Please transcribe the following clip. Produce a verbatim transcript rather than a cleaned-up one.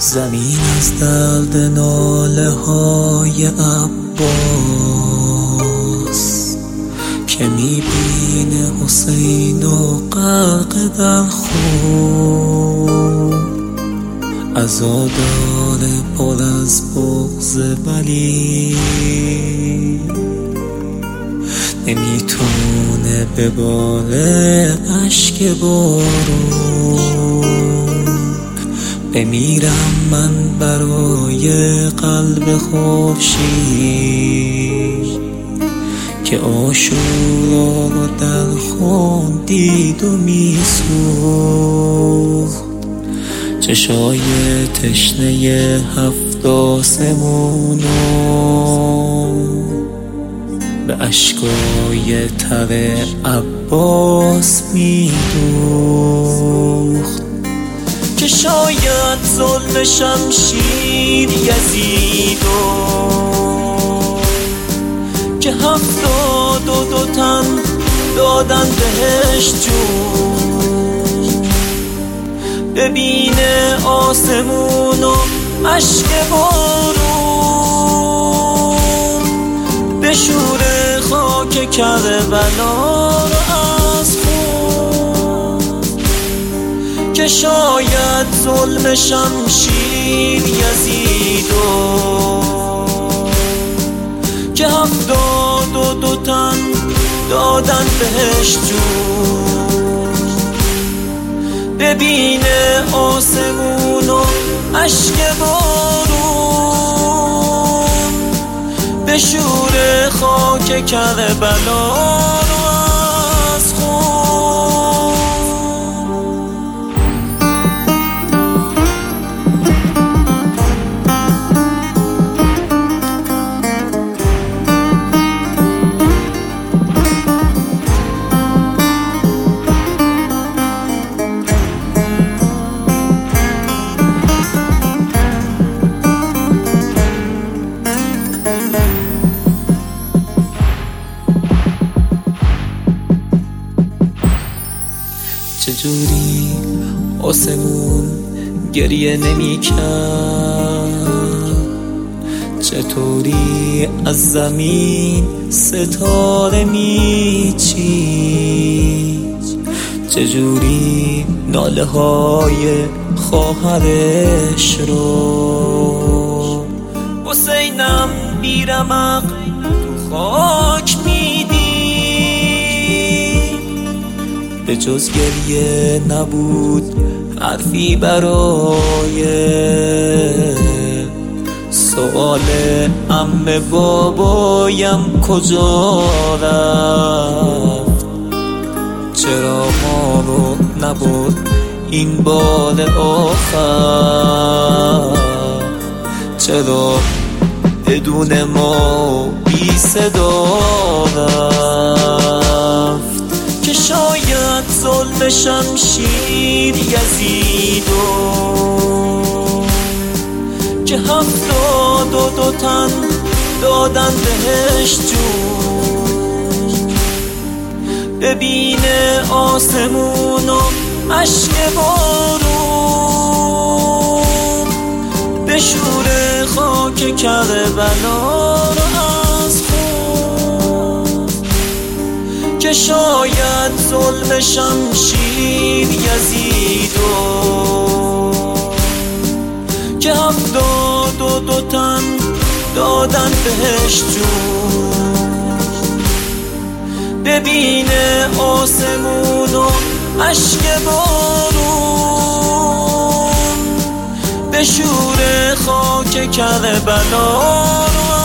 زمین از درد ناله های عباس که میبینه حسین و غرق در خون، عزادار پر از بغض ولی نمیتونه بباره اشک بارون. بمیرم من برای قلب خورشید که عاشورا رو در خون دید و میسوخت. چشای تشنه هفت آسمونو به اشکای تر عباس میدوخت که شاید ظلم شمشیر یزیدو که هفتاد و دو تن دادن بهش جون. ببینه آسمون و اشک بارون، بشوره خاک کربلا رو از خون که شاید ظلم شمشیر یزیدو که هفتاد و دو تن دادن بهش جون. ببینه آسمون و اشک بارون، بشوره خاک کربلا رو از خون. چجوری آسمون گریه نمی کرد، چطوری از زمین ستاره می چید، چجوری ناله های خواهرش رو حسینم بیرمق تو خاک میدی. به جز گریه نبود حرفی برای سؤال عمه بابایم کجا رفت، چرا ما رو نبود این بار آخر، چرا بدون ما بی صدا رفت که شاید ظلم شمشیر یزیدو که هفتاد و دو تن دادن بهش جون. ببینه آسمون و اشک بارون، بشوره خاک کربلا رو از خون که شاید ظلم شمشیر یزیدو که هفتاد و دو تن دادن بهش جون. ببینه آسمون و اشک بارون، بشوره خاک کربلا رو